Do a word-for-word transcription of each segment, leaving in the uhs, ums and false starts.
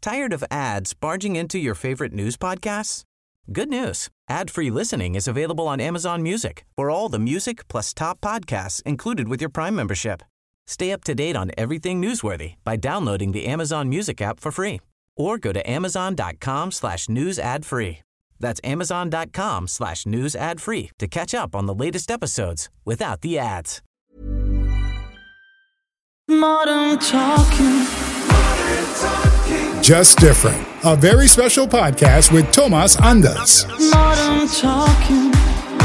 Tired of ads barging into your favorite news podcasts? Good news. Ad-free listening is available on Amazon Music for all the music plus top podcasts included with your Prime membership. Stay up to date on everything newsworthy by downloading the Amazon Music app for free or go to amazon.com slash news ad free. That's amazon.com slash news ad free to catch up on the latest episodes without the ads. Modern Talking. Just Different, a very special podcast with Thomas Anders. Modern Talking.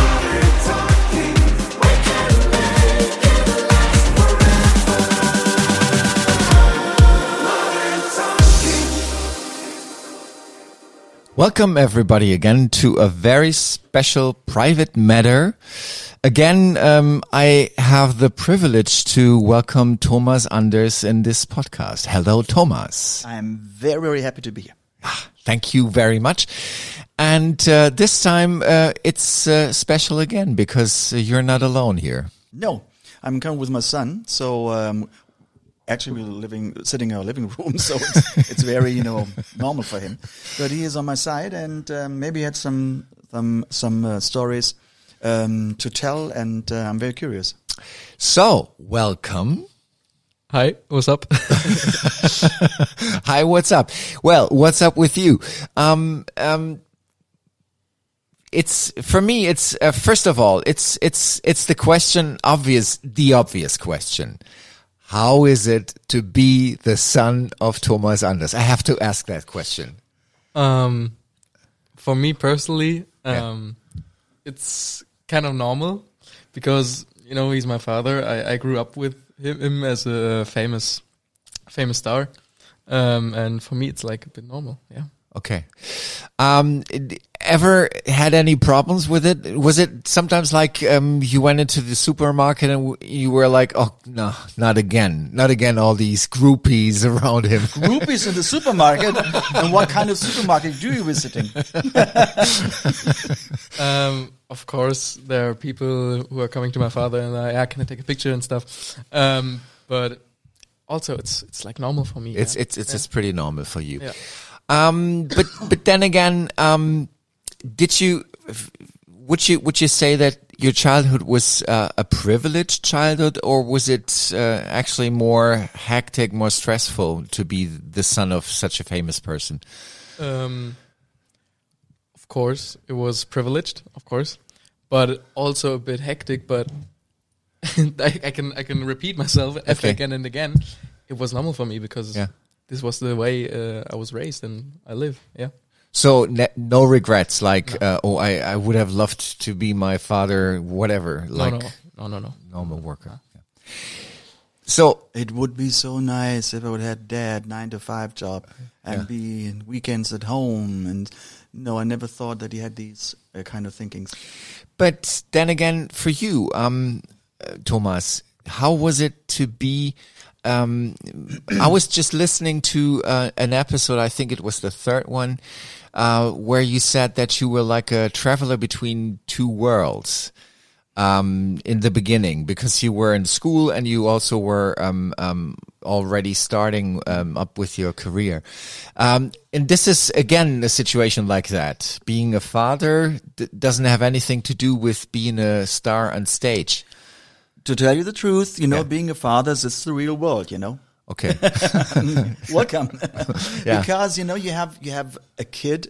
Welcome everybody again to a very special private matter. Again, um, I have the privilege to welcome Thomas Anders in this podcast. Hello, Thomas. I'm very, very happy to be here. Thank you very much. And uh, this time uh, it's uh, special again because you're not alone here. No, I'm coming with my son. So um, actually we're living, sitting in our living room. So it's, it's very, you know, normal for him. But he is on my side and um, maybe he had some, some, some uh, stories um, to tell. And uh, I'm very curious. So, welcome. Hi, what's up? Hi, what's up? Well, what's up with you? Um, um, it's, for me, it's, uh, first of all, it's, it's, it's the question, obvious, the obvious question. How is it to be the son of Thomas Anders? I have to ask that question. Um, for me personally, um, yeah. It's kind of normal because, you know, he's my father. I, I grew up with him, him as a famous, famous star. Um, and for me, it's like a bit normal. Yeah. Okay. Um, ever had any problems with it? Was it sometimes like, um, you went into the supermarket and w- you were like, oh, no, not again, not again, all these groupies around him. Groupies in the supermarket? And what kind of supermarket do you visiting? um, of course, there are people who are coming to my father and I, yeah, can I take a picture and stuff? Um, but also it's, it's like normal for me. It's, yeah? it's, it's, yeah. it's pretty normal for you. Yeah. Um, but, but then again, um, did you, would you, would you say that your childhood was uh, a privileged childhood or was it uh, actually more hectic, more stressful to be the son of such a famous person? Um, of course, it was privileged, of course, but also a bit hectic, but I, I can, I can repeat myself okay. again and again. It was normal for me because yeah. This was the way uh, I was raised and I live, yeah. So ne- no regrets, like, no. uh, oh, I, I would have loved to be my father, whatever. Like no, no, no, no, no. Normal worker. Yeah. So it would be so nice if I would have dad nine to five job and yeah. be in weekends at home. And no, I never thought that he had these uh, kind of thinkings. But then again, for you, um, uh, Thomas, how was it to be? Um, I was just listening to uh, an episode, I think it was the third one, uh, where you said that you were like a traveler between two worlds um, in the beginning because you were in school and you also were um, um, already starting um, up with your career. Um, and this is, again, a situation like that. Being a father d- doesn't have anything to do with being a star on stage. To tell you the truth, you know, yeah. being a father is the real world, you know. Okay. Welcome. yeah. Because, you know, you have you have a kid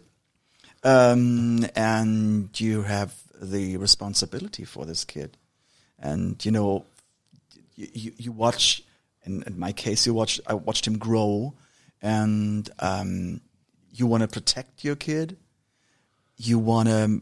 um, and you have the responsibility for this kid. And, you know, you, you watch, in, in my case, you watch, I watched him grow and um, you want to protect your kid. You want to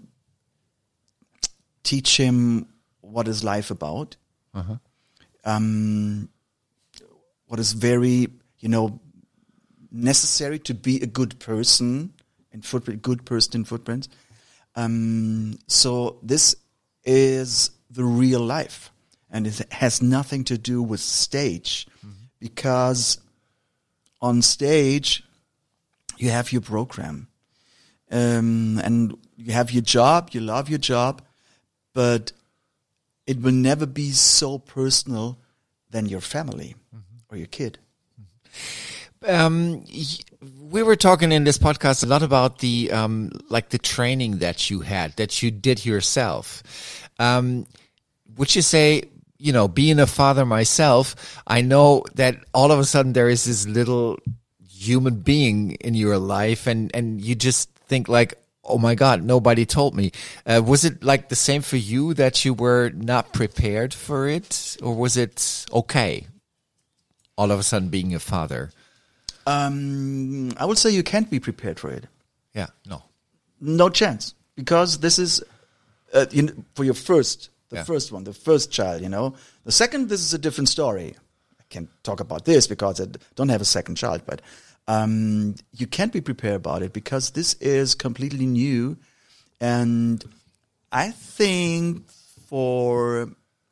teach him what is life about. Uh-huh. Um, what is very, you know, necessary to be a good person in footprint, good person in footprints. Um, so this is the real life, and it has nothing to do with stage, mm-hmm. because on stage you have your program, um, and you have your job. You love your job, but it will never be so personal than your family mm-hmm. or your kid. Um, y- we were talking in this podcast a lot about the um, like the training that you had, that you did yourself. Um, would you say, you know, being a father myself, I know that all of a sudden there is this little human being in your life, and and you just think like, oh my God, nobody told me. Uh, was it like the same for you, that you were not prepared for it, or was it okay? All of a sudden being a father. Um, I would say you can't be prepared for it. Yeah, no. No chance, because this is uh, you know, for your first, the Yeah. first one, the first child. You know, the second, this is a different story. I can't talk about this because I don't have a second child, but um, you can't be prepared about it because this is completely new, and I think for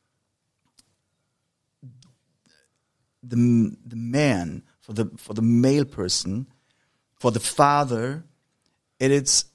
the the man. For the for the male person, for the father, it is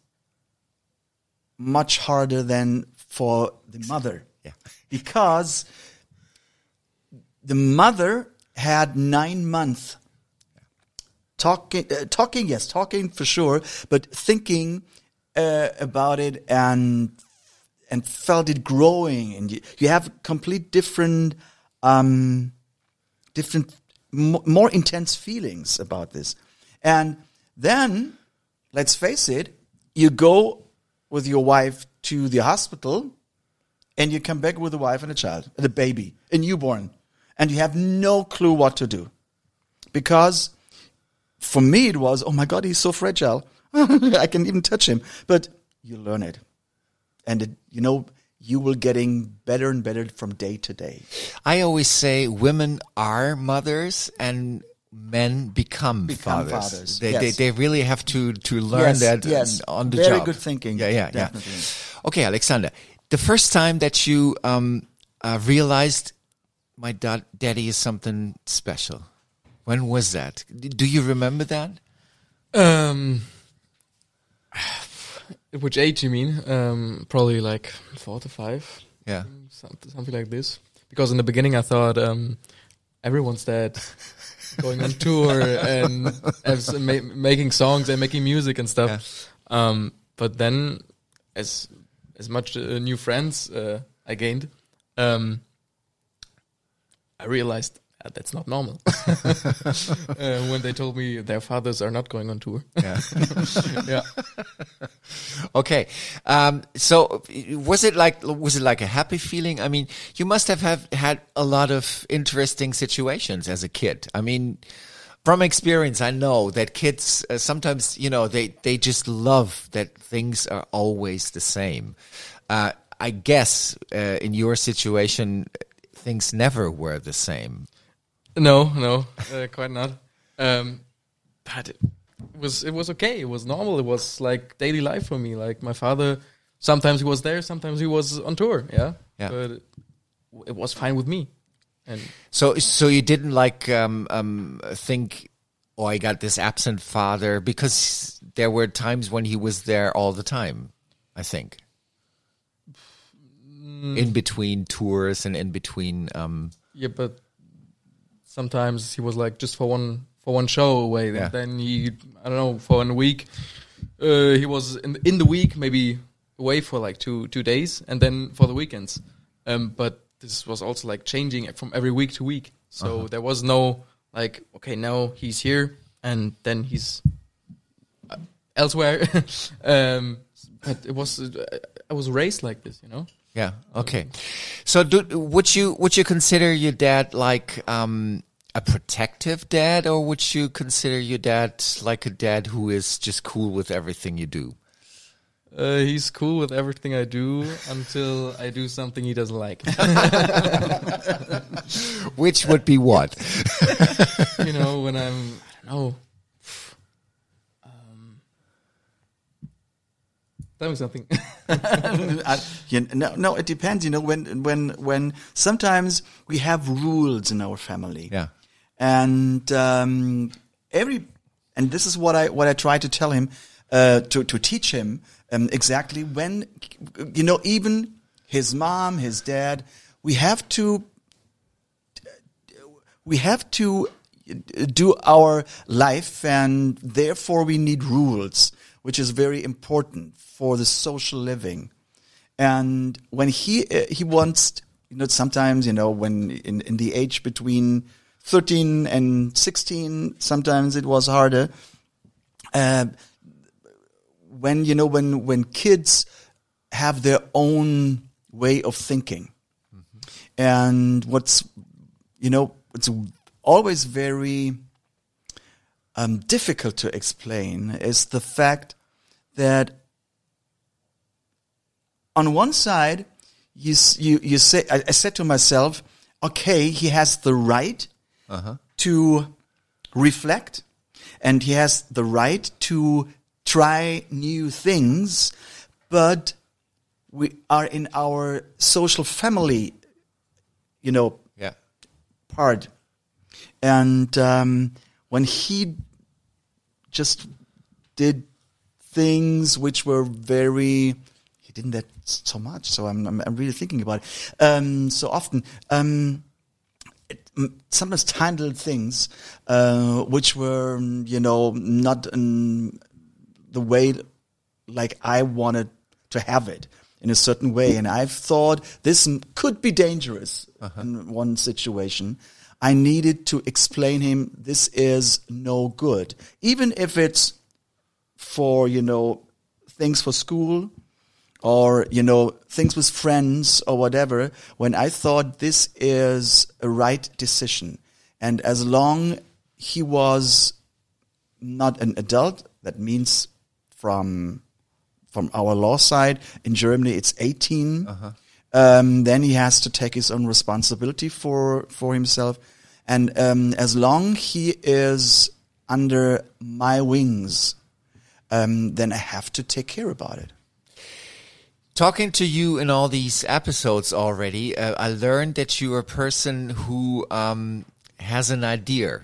much harder than for the mother. Yeah. Because the mother had nine months talking, uh, talking, yes, talking for sure, but thinking uh, about it and and felt it growing, and you, you have complete different, um, different. more intense feelings about this. And then, let's face it, you go with your wife to the hospital and you come back with a wife and a child, and a baby, a newborn, and you have no clue what to do. Because for me it was, oh my God, he's so fragile. I can even touch him. But you learn it. And, it, you know, you will getting better and better from day to day. I always say women are mothers and men become, Become fathers. fathers, They, yes. they they really have to to learn Yes, that yes. on the Very job. good thinking. Yeah, yeah, Definitely. yeah. Okay, Alexander, the first time that you um uh, realized my dad, daddy is something special, when was that? D- Do you remember that? Um, at which age you mean? Um, probably like four to five, Yeah. something, something like this. Because in the beginning I thought um, everyone's dead, going on tour and as, ma- making songs and making music and stuff. Yeah. Um, but then, as as much uh, new friends uh, I gained, um, I realized uh, that's not normal. uh, when they told me their fathers are not going on tour. Yeah. Yeah. Okay. Um, so was it like, was it like a happy feeling? I mean, you must have, have had a lot of interesting situations as a kid. I mean, from experience, I know that kids uh, sometimes, you know, they, they just love that things are always the same. Uh, I guess uh, in your situation, things never were the same. No, no, uh, quite not. Um, but it was it was okay. It was normal. It was like daily life for me. Like my father, sometimes he was there, sometimes he was on tour. Yeah, Yeah. But it, it was fine with me. And So, so you didn't like um, um, think, oh, I got this absent father, because there were times when he was there all the time, I think. In between tours and in between. Um, yeah, but sometimes he was like just for one for one show away. Yeah. Then he, I don't know, for one week, uh, he was in in the week maybe away for like two two days, and then for the weekends. Um, but this was also like changing from every week to week. So Uh-huh. there was no like, okay, now he's here and then he's uh, elsewhere. um, but it was, uh, I was raised like this, you know? yeah. Okay. So, do, would you would you consider your dad like um, a protective dad, or would you consider your dad like a dad who is just cool with everything you do? Uh, he's cool with everything I do until I do something he doesn't like. Which would be what? You know, when I'm, I don't know. Um, tell me something. I, you know, no, it depends. You know, when when when sometimes we have rules in our family. Yeah. And um, every and this is what I what I try to tell him, uh, to to teach him um, exactly when, you know, even his mom, his dad, we have to we have to do our life, and therefore we need rules, which is very important for the social living. And when he uh, he wants, you know, sometimes, you know, when in, in the age between thirteen and sixteen, sometimes it was harder. Uh, when, you know, when, when kids have their own way of thinking. Mm-hmm. And what's, you know, it's always very um, difficult to explain is the fact that on one side, you you you say, I, I said to myself, okay, he has the right uh-huh. to reflect, and he has the right to try new things, but we are in our social family, you know, yeah. part. And um, when he just did things which were very, he didn't that so much. So I'm I'm, I'm really thinking about it. Um, so often, um, it, sometimes tiny little things uh, which were, you know, not in the way like I wanted to have it in a certain way, and I've thought this could be dangerous uh-huh. in one situation. I needed to explain him this is no good, even if it's for, you know, things for school or, you know, things with friends or whatever, when I thought this is a right decision. And as long he was not an adult, that means from from our law side, in Germany it's eighteen, uh-huh. um, then he has to take his own responsibility for, for himself. And um, as long he is under my wings, um, then I have to take care about it. Talking to you in all these episodes already, uh, I learned that you're a person who um, has an idea.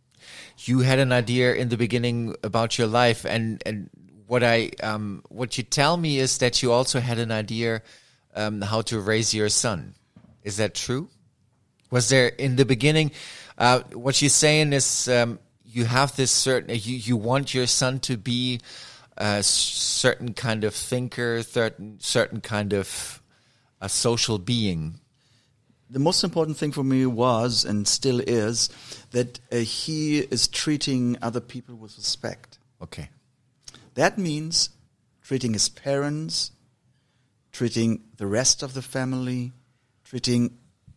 You had an idea in the beginning about your life, and, and what I um, what you tell me is that you also had an idea um, how to raise your son. Is that true? Was there in the beginning? Uh, what you're saying is um, you have this certain. You you want your son to be a certain kind of thinker, certain certain kind of a social being. The most important thing for me was, and still is, that uh, he is treating other people with respect. Okay. That means treating his parents, treating the rest of the family, treating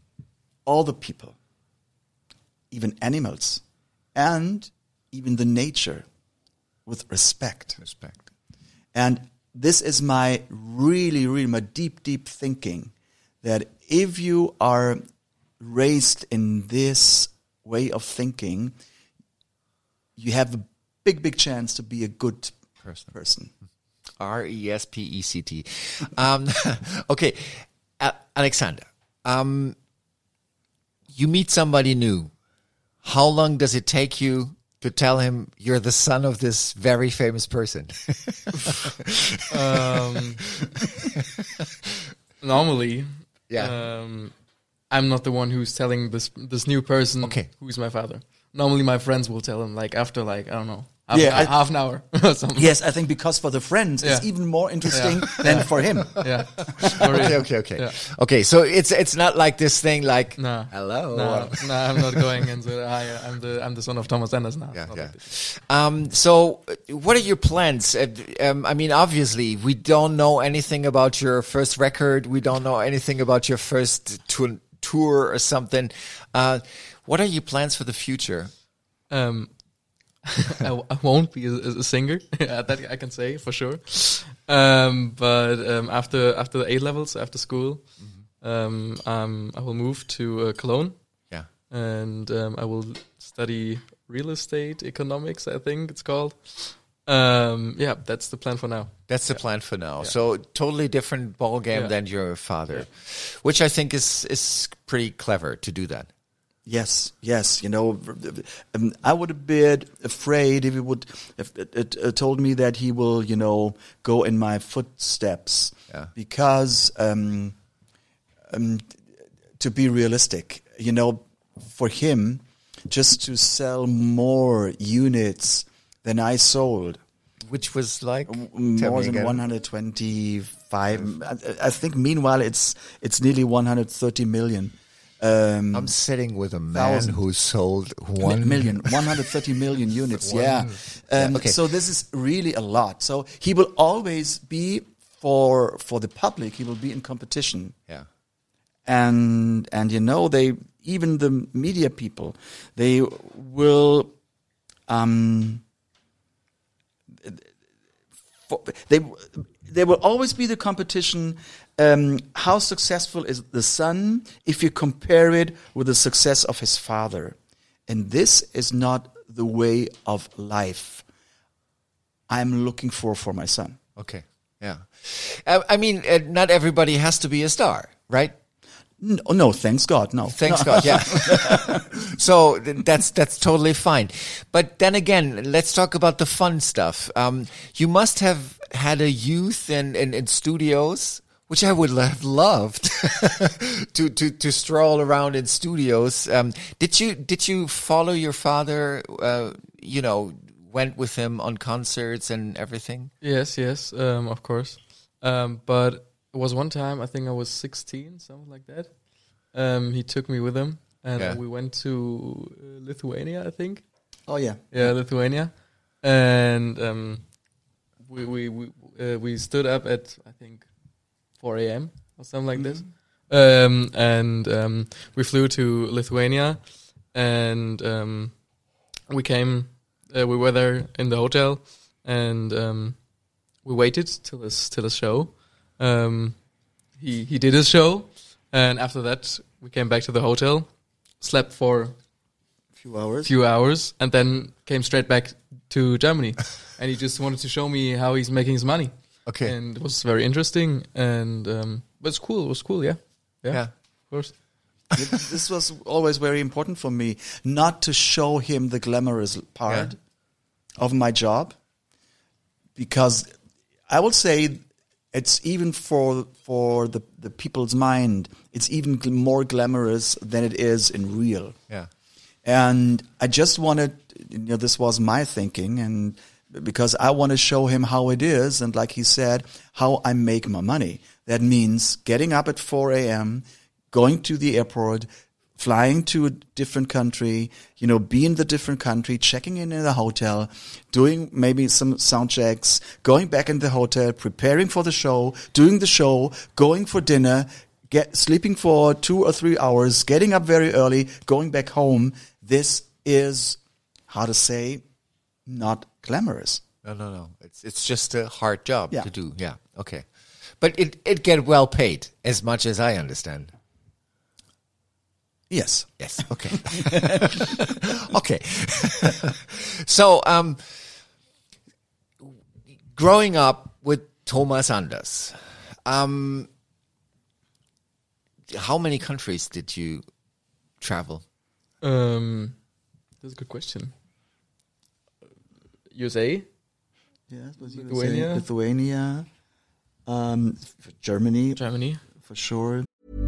all the people, even animals, and even the nature with respect. Respect. And this is my really, really, my deep, deep thinking, that if you are raised in this way of thinking, you have a big, big chance to be a good person. person. R E S P E C T. Um, okay, uh, Alexander, um, you meet somebody new. How long does it take you to tell him you're the son of this very famous person? um, normally, yeah. um, I'm not the one who's telling this this new person okay. who's my father. Normally, my friends will tell him, like, after, like, I don't know, half, yeah, I, half an hour or something. Yes, I think because for the friends, yeah. it's even more interesting yeah. than yeah. for him. Yeah. okay, okay, okay. Yeah. Okay, so it's it's not like this thing like, no. hello. No, no, I'm not going and say, hi, I'm the I'm the son of Thomas Enders now. Yeah, yeah. Like um, so, what are your plans? Uh, um, I mean, obviously, we don't know anything about your first record. We don't know anything about your first tour, tour or something. Uh, what are your plans for the future? Um, I, w- I won't be a, a singer. That I can say for sure. Um, but um, after after the A levels, after school, mm-hmm. um, um, I will move to uh, Cologne. Yeah, and um, I will study real estate economics. I think it's called. Um, yeah, that's the plan for now. That's the yeah. plan for now. Yeah. So totally different ball game yeah. than your father, yeah. which I think is is pretty clever to do that. Yes, yes. You know, um, I would have been afraid if he would if it, it, it told me that he will, you know, go in my footsteps. Yeah. Because um, um, to be realistic, you know, for him, just to sell more units than I sold. Which was like More than one hundred twenty-five. I, I think meanwhile it's it's nearly one hundred thirty million. Um, I'm sitting with a man thousand. who sold one million, one hundred thirty million units. One- yeah. Um, Yeah, okay. So this is really a lot. So he will always be for for the public. He will be in competition. Yeah. And and you know they even the media people they will um for, they there will always be the competition. Um, how successful is the son if you compare it with the success of his father? And this is not the way of life I'm looking for for my son. Okay. Yeah. Uh, I mean, uh, not everybody has to be a star, right? No, no thanks God, no. Thanks God, yeah. So th- that's that's totally fine. But then again, let's talk about the fun stuff. Um, you must have had a youth in, in, in studios, which I would have loved to, to to stroll around in studios. Um, did you did you follow your father? Uh, you know, went with him on concerts and everything. Yes, yes, um, of course. Um, but it was one time, I think I was sixteen, something like that. Um, he took me with him, and Yeah. we went to uh, Lithuania, I think. Oh yeah. Yeah, Lithuania, and um, we we we uh, we stood up at I think four a.m. or something like this, um, and um, we flew to Lithuania, and um, we came. Uh, we were there in the hotel, and um, we waited till his till his show. Um, he he did his show, and after that we came back to the hotel, slept for Few hours. few hours, and then came straight back to Germany. And he just wanted to show me how he's making his money. Okay. And it was very interesting, and um, but it's cool. It was cool, yeah, yeah, Yeah. of course. This was always very important for me, not to show him the glamorous part Yeah. of my job, because I will say it's even for for the, the people's mind, it's even gl- more glamorous than it is in real. Yeah. And I just wanted, you know, this was my thinking, and because I want to show him how it is, and like he said, how I make my money. That means getting up at four a.m., going to the airport, flying to a different country, you know, be in the different country, checking in in the hotel, doing maybe some sound checks, going back in the hotel, preparing for the show, doing the show, going for dinner, get sleeping for two or three hours, getting up very early, going back home. This is, how to say, not glamorous. No, no, no. It's it's just a hard job Yeah. to do. Yeah. Okay. But it it get well paid, as much as I understand. Yes. Yes. Okay. Okay. So, um, growing up with Thomas Anders, um, how many countries did you travel? Um, that's a good question. U S A, Yes, was Lithuania. Lithuania, um, Germany, Germany. for sure.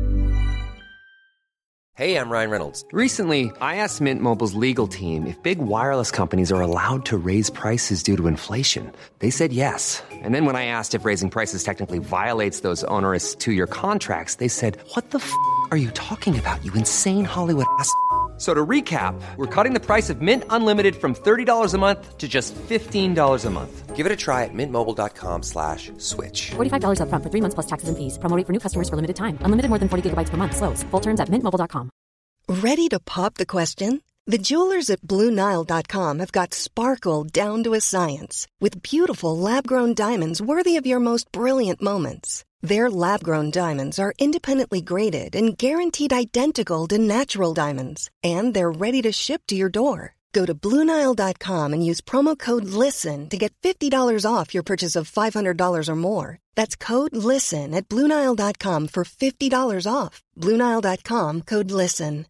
Hey, I'm Ryan Reynolds. Recently, I asked Mint Mobile's legal team if big wireless companies are allowed to raise prices due to inflation. They said yes. And then when I asked if raising prices technically violates those onerous two-year contracts, they said, "What the f*** are you talking about, you insane Hollywood ass?" So to recap, we're cutting the price of Mint Unlimited from thirty dollars a month to just fifteen dollars a month. Give it a try at mintmobile.com slash switch. forty-five dollars up front for three months plus taxes and fees. Promo rate for new customers for limited time. Unlimited more than forty gigabytes per month. Slows full terms at mint mobile dot com. Ready to pop the question? The jewelers at Blue Nile dot com have got sparkle down to a science with beautiful lab-grown diamonds worthy of your most brilliant moments. Their lab-grown diamonds are independently graded and guaranteed identical to natural diamonds, and they're ready to ship to your door. Go to Blue Nile dot com and use promo code LISTEN to get fifty dollars off your purchase of five hundred dollars or more. That's code LISTEN at Blue Nile dot com for fifty dollars off. Blue Nile dot com, code LISTEN.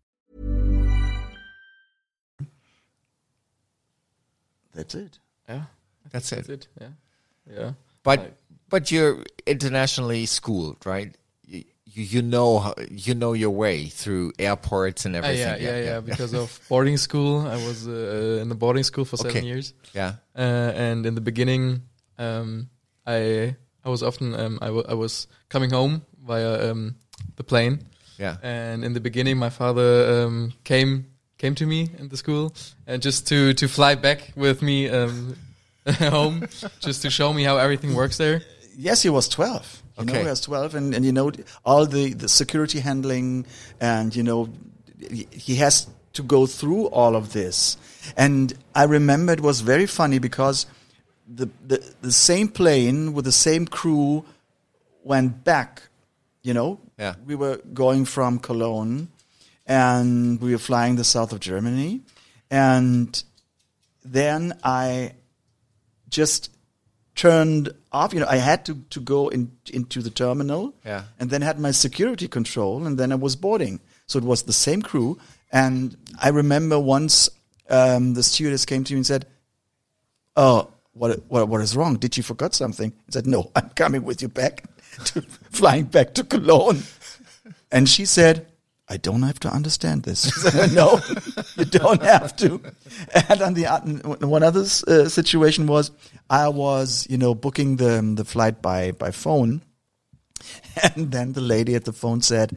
That's it. Yeah, That's it. that's it. Yeah, yeah. But Like- but you're internationally schooled, right? You, you, you know how, you know your way through airports and Uh, everything. yeah, yeah, yeah, Because of boarding school, I was uh, in a boarding school for seven Okay. years. Yeah. Uh, and in the beginning, um, I I was often um, I, w- I was coming home via um, the plane. Yeah. And in the beginning, my father um, came came to me in the school and just to to fly back with me um, home, just to show me how everything works there. Yes, he was twelve. You Okay. know, he was twelve, and, and you know, all the, the security handling, and, you know, he- he has to go through all of this. And I remember it was very funny because the, the, the same plane with the same crew went back, you know. Yeah. We were going from Cologne, and we were flying the south of Germany. And then I just turned off. You know, I had to, to go in, into the terminal, Yeah. and then had my security control, and then I was boarding. So it was the same crew. And I remember once um, the stewardess came to me and said, "Oh, what what what is wrong? Did you forget something?" I said, "No, I'm coming with you back, to, flying back to Cologne." And she said, "I don't have to understand this." I said, "No, you don't have to." And on the uh, one other uh, situation was, I was, you know, booking the the flight by by phone, and then the lady at the phone said,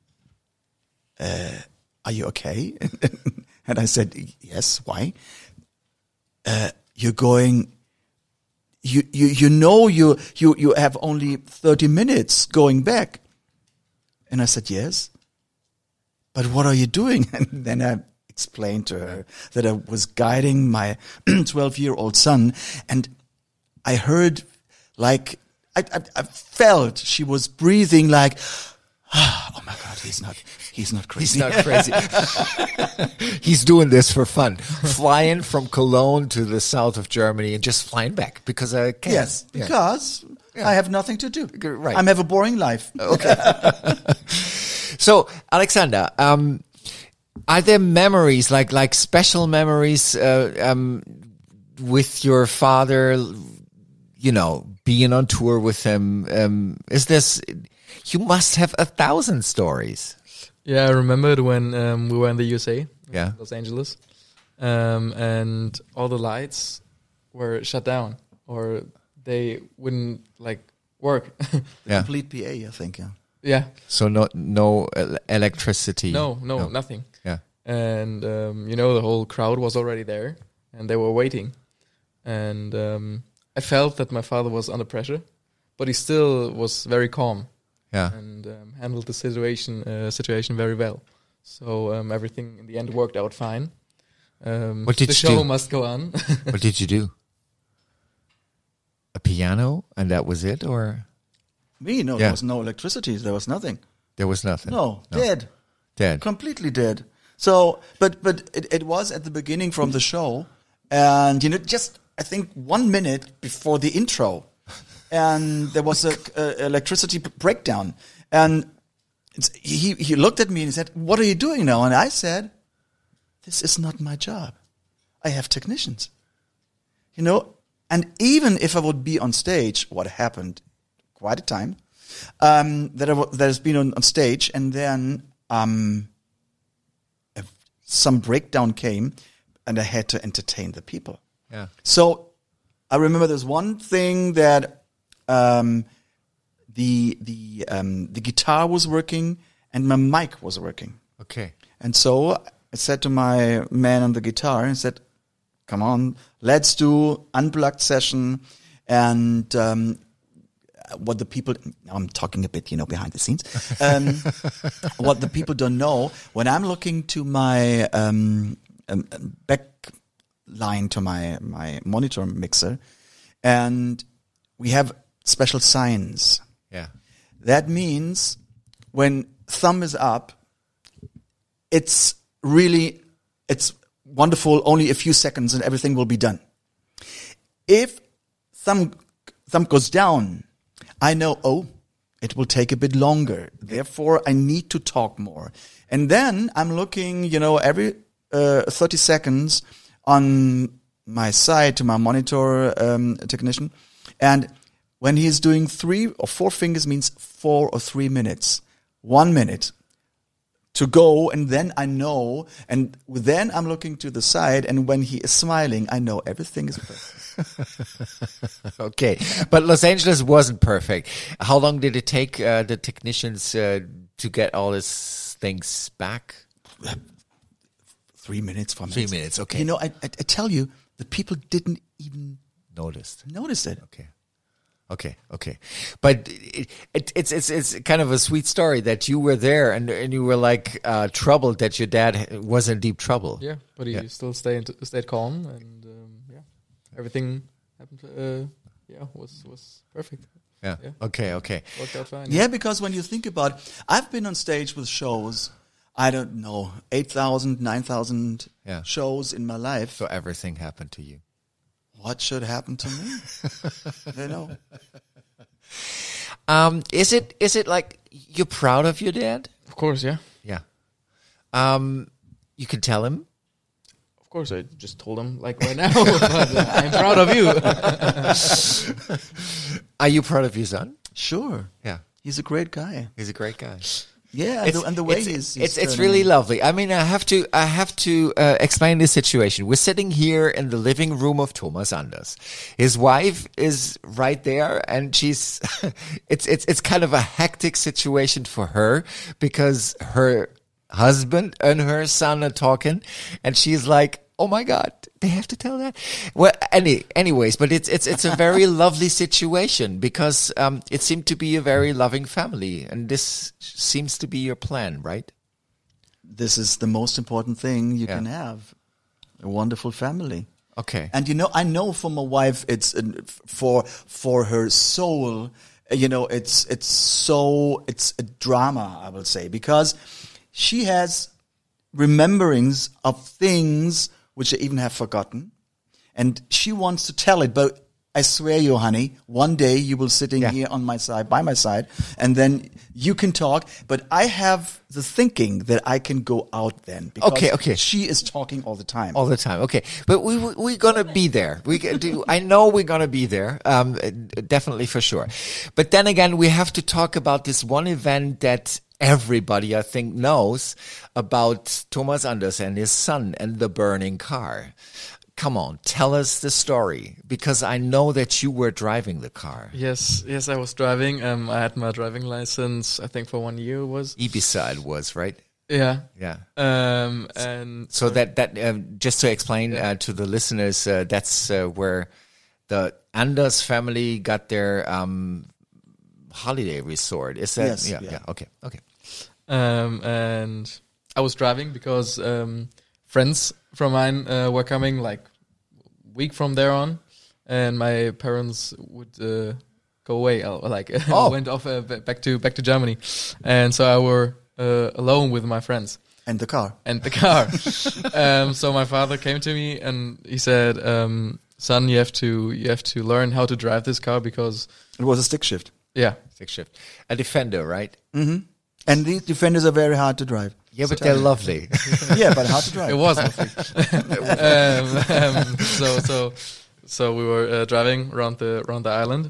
uh, "Are you okay?" And I said, "Yes." "Why?" Uh, "you're going. You you you know you you you have only thirty minutes going back." And I said, "Yes." "But what are you doing?" And then I explained to her that I was guiding my twelve-year-old son, and I heard, like, I, I, I felt she was breathing like, "Oh my God, he's not, he's not crazy." He's not crazy. He's doing this for fun. Flying from Cologne to the south of Germany and just flying back because I can. Yes, Yeah. because Yeah. I have nothing to do. Right. I have a boring life. Okay. So, Alexander, um, are there memories, like like special memories uh, um, with your father, you know, being on tour with him? Um, is this, you must have a thousand stories. Yeah, I remembered when um, we were in the U S A, Yeah. Los Angeles, um, and all the lights were shut down, or they wouldn't like work. Yeah. Complete P A, I think, yeah. Yeah. So no no el- electricity. No, no, nothing. Yeah. And um, you know, the whole crowd was already there, and they were waiting. And um, I felt that my father was under pressure, but he still was very calm. Yeah. And um, handled the situation uh, situation very well. So um, everything in the end worked out fine. Um, What did the you show do? must go on. What did you do? A piano, and that was it, or Me, no, Yeah. there was no electricity. There was nothing. there was nothing? No, dead. Dead. Completely dead. So, but but it, it was at the beginning from the show, and you know, just I think one minute before the intro, and there was a, a electricity b- breakdown, and it's, he he looked at me and he said, "What are you doing now?" And I said, "This is not my job. I have technicians." You know, and even if I would be on stage, what happened quite a time, um, that I w- that has been on, on stage, and then um, a, some breakdown came, and I had to entertain the people. Yeah. So I remember there's one thing that um, the the um, the guitar was working and my mic was working. Okay. And so I said to my man on the guitar, I said, "Come on, let's do unplugged session." And um, what the people, now I'm talking a bit, you know, behind the scenes. Um, what the people don't know, when I'm looking to my um, um, back line to my, my monitor mixer, and we have special signs. Yeah. That means when thumb is up, it's really, it's wonderful, only a few seconds and everything will be done. If thumb, thumb goes down, I know, oh, it will take a bit longer. Therefore, I need to talk more. And then I'm looking, you know, every uh, thirty seconds on my side to my monitor um, technician. And when he's doing three or four fingers means four or three minutes. one minute to go, and then I know, and then I'm looking to the side, and when he is smiling, I know everything is perfect. Okay, but Los Angeles wasn't perfect. How long did it take uh, the technicians uh, to get all these things back? Three minutes, four minutes. Three minutes, okay. You know, I, I, I tell you, the people didn't even Noticed. notice it. Okay. Okay, okay, but it, it, it's it's it's kind of a sweet story that you were there and and you were like uh, troubled that your dad was in deep trouble. Yeah, but he Yeah. still stayed stayed calm, and um, yeah, everything happened. Uh, yeah, was was perfect. Yeah. Yeah. Okay. Okay. Worked out fine. Yeah, because when you think about, I've been on stage with shows, I don't know, eight thousand, nine thousand Yeah. shows in my life. So everything happened to you. What should happen to me? You know. Um, is it is it like you're proud of your dad? Of course, yeah. Yeah. Um, you can tell him. Of course, I just told him like right now. But uh, I'm proud of you. Are you proud of your son? Sure. Yeah. He's a great guy. He's a great guy. Yeah, and the, and the way it's, he's, he's it's it's turning- really lovely. I mean, I have to I have to uh, explain this situation. We're sitting here in the living room of Thomas Anders. His wife is right there, and she's it's it's it's kind of a hectic situation for her because her husband and her son are talking, and she's like, "Oh my God, they have to tell that." Well, any, anyways, but it's it's it's a very lovely situation because um, it seemed to be a very loving family, and this seems to be your plan, right? This is the most important thing you Yeah. can have. A wonderful family. Okay. And you know, I know for my wife, it's uh, for for her soul. uh, You know, it's it's so it's a drama, I will say, because she has rememberings of things which I even have forgotten, and she wants to tell it. But I swear you, honey, one day you will sitting Yeah. here on my side, by my side, and then you can talk. But I have the thinking that I can go out then. Because Okay, okay. She is talking all the time. All the time. Okay. But we, we, we're going to be there. We can do, I know we're going to be there. Um, definitely for sure. But then again, we have to talk about this one event that everybody, I think, knows about Thomas Anders and his son and the burning car. Come on, tell us the story, because I know that you were driving the car. Yes, yes, I was driving. Um, I had my driving license. I think for one year it was. Ibiza it was, right? Yeah. Yeah. Um, and So that that uh, just to explain uh, to the listeners, uh, that's uh, where the Anders family got their um, holiday resort. Is that? Yes, yeah, yeah. yeah. Okay. Okay. Um, and I was driving because um, friends from mine uh, were coming like week from there on, and my parents would uh, go away. uh, Like Oh. went off uh, ba- back to back to Germany, and so I were uh, alone with my friends And the car. and the car. um, so my father came to me and he said, um, "Son, you have to you have to learn how to drive this car because It was a stick shift. yeah." Six shift. A Defender, right? And these Defenders are very hard to drive. Yeah, but they're lovely. Yeah, but hard to drive. It was lovely. um, um, so so so we were uh, driving around the around the island,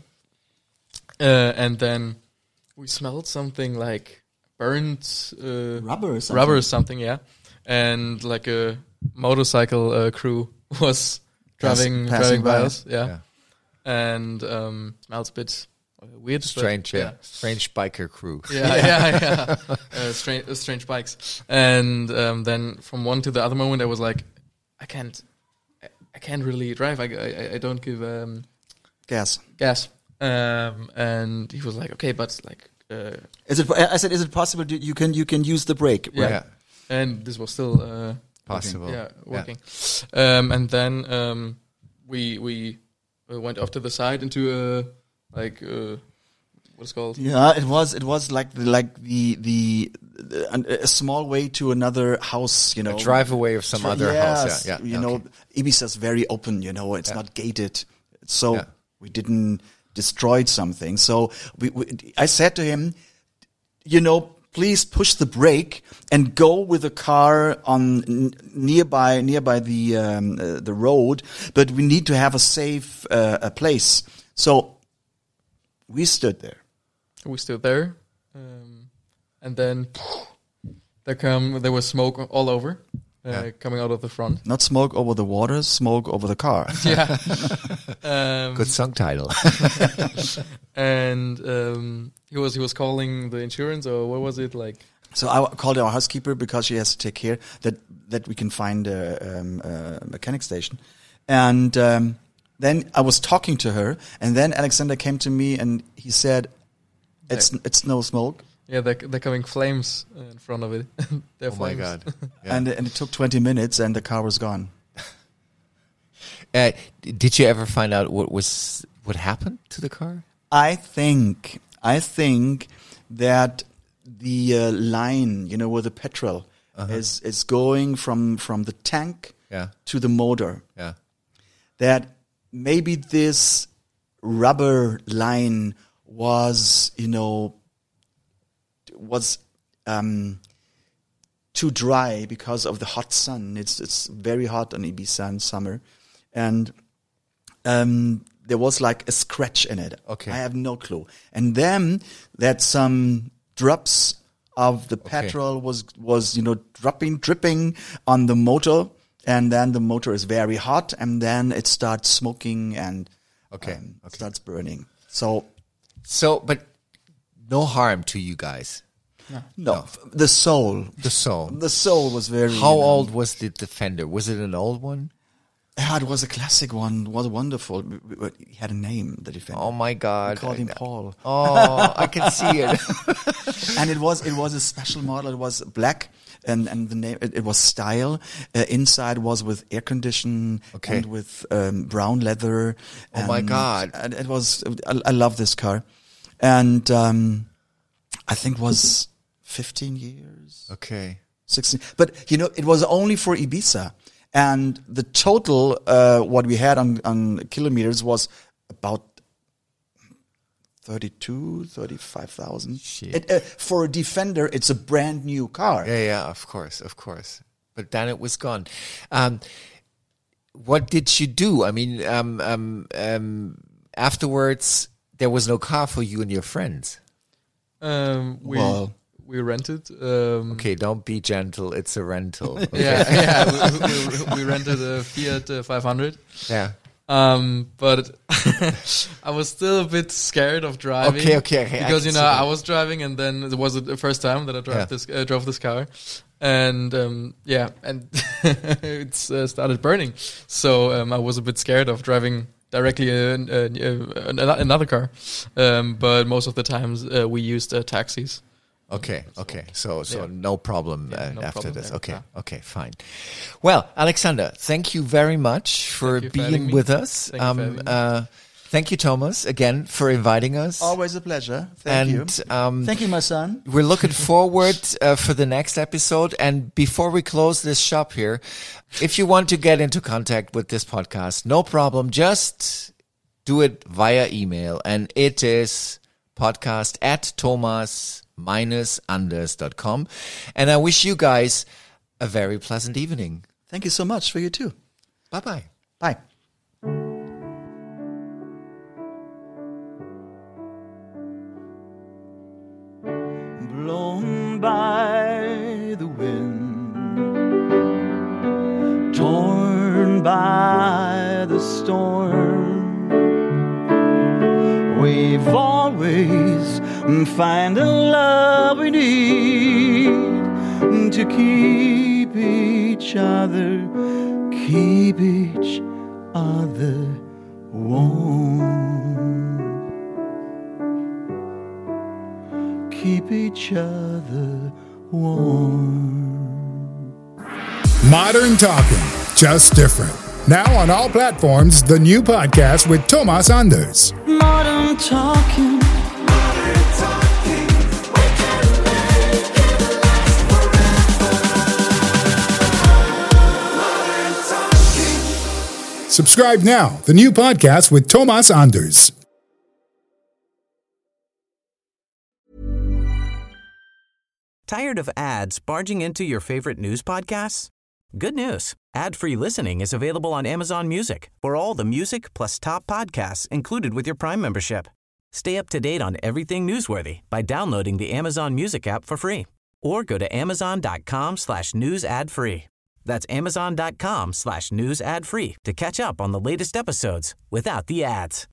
uh, and then we smelled something like burnt uh, Rubber or something. rubber or something, yeah. And like a motorcycle uh, crew was driving passing driving by by. us, yeah. Yeah. And um, smells a bit uh, weird, but- Strange, yeah. Strange biker crew. yeah, yeah, yeah. uh, strange, uh, strange bikes. And um, then from one to the other moment, I was like, I can't, I, I can't really drive. I, I, I don't give um, Gas. gas. Um, and he was like, okay, but like, uh, Is it? I said, is it possible that you can you can use the brake? yeah. Right? Yeah. And this was still uh, Possible. yeah, working. Um, and then um, we we uh, went off to the side into a like uh, what's it called? Yeah, it was it was like the like the the, the a small way to another house, you know. A drive away of some Dri- other yes, house. Yeah, yeah. You know, okay. Ibiza's very open. You know, it's Yeah. not gated, so Yeah. we didn't destroy something. So we, we I said to him, you know, please push the brake and go with the car on n- nearby nearby the um, uh, the road, but we need to have a safe uh, a place. So we stood there. We stood there, um, and then there come there was smoke all over, uh, Yeah. coming out of the front. Not smoke over the water, smoke over the car. Yeah. um, Good song title. and um, he was he was calling the insurance, or what was it like? So I called our housekeeper because she has to take care that that we can find a, um, a mechanic station, and um, then I was talking to her, and then Alexander came to me and he said, "It's it's no smoke." Yeah, they're, they're coming flames in front of it. They're Oh my flames. God. Yeah. And and it took twenty minutes, and the car was gone. Uh, did you ever find out what was what happened to the car? I think I think that the uh, line, you know, where the petrol Uh-huh. is is going from from the tank Yeah. to the motor. Yeah. That maybe this rubber line was, you know, was um, too dry because of the hot sun. It's it's very hot on Ibiza in summer, and um, there was like a scratch in it. Okay. I have no clue. And then that some drops of the petrol was was you know dropping, dripping on the motor, and then the motor is very hot, and then it starts smoking and Okay. um, Okay. starts burning. So So, but no harm to you guys. no, f- the soul, The soul. the soul was very. How you know, old was the Defender? Was it an old one? Yeah, it was a classic one. Was wonderful. W- w- He had a name, the defender. Oh my God! We called him Paul. Oh, I can see it. And it was it was a special model. It was black, and and the name it, it was Style. Uh, inside was with air condition Okay. and with um, brown leather. Oh my and- God. And it was. I, I love this car, and um, I think was fifteen years, Okay. sixteen. But you know, it was only for Ibiza, and the total uh, what we had on on kilometers was about thirty-two, thirty-five thousand. Shit. It, uh, for a Defender, it's a brand new car. Yeah, yeah, of course, of course. But then it was gone. Um, what did you do? I mean, um, um, um, afterwards, there was no car for you and your friends. Um, we Well- we rented. Um, Okay, don't be gentle. It's a rental. Yeah, yeah. We, we, we rented a Fiat uh, five hundred. Yeah. Um, but I was still a bit scared of driving. Okay, okay, okay, I Because can you see know that. I was driving, and then it was the first time that I drove Yeah. this uh, drove this car, and um, yeah, and it's uh, started burning. So um, I was a bit scared of driving directly uh, uh, uh, another car. Um, but most of the times uh, we used uh, taxis. Okay, okay. So, so Yeah. no problem Yeah, uh, no after problem this. there. Okay, Yeah. okay, fine. Well, Alexander, thank you very much for Thank you for having being me. with us. Thank you for having me. uh, thank you, Thomas, again for inviting us. Always a pleasure. Thank and you. Um, Thank you, my son. we're looking forward uh, for the next episode. And before we close this shop here, if you want to get into contact with this podcast, no problem. Just do it via email, and it is podcast at thomas minus anders dot com. And I wish you guys a very pleasant evening. Thank you so much for you too. Bye bye. Bye. Blown by the wind, torn by the storm. We've always find the love we need to keep each other, keep each other warm. Keep each other warm. Modern Talking, just different. Now on all platforms, the new podcast with Thomas Anders. Modern Talking. Subscribe now, the new podcast with Thomas Anders. Tired of ads barging into your favorite news podcasts? Good news. Ad-free listening is available on Amazon Music for all the music plus top podcasts included with your Prime membership. Stay up to date on everything newsworthy by downloading the Amazon Music app for free or go to amazon.com slash news ad free. That's amazon.com slash news ad free to catch up on the latest episodes without the ads.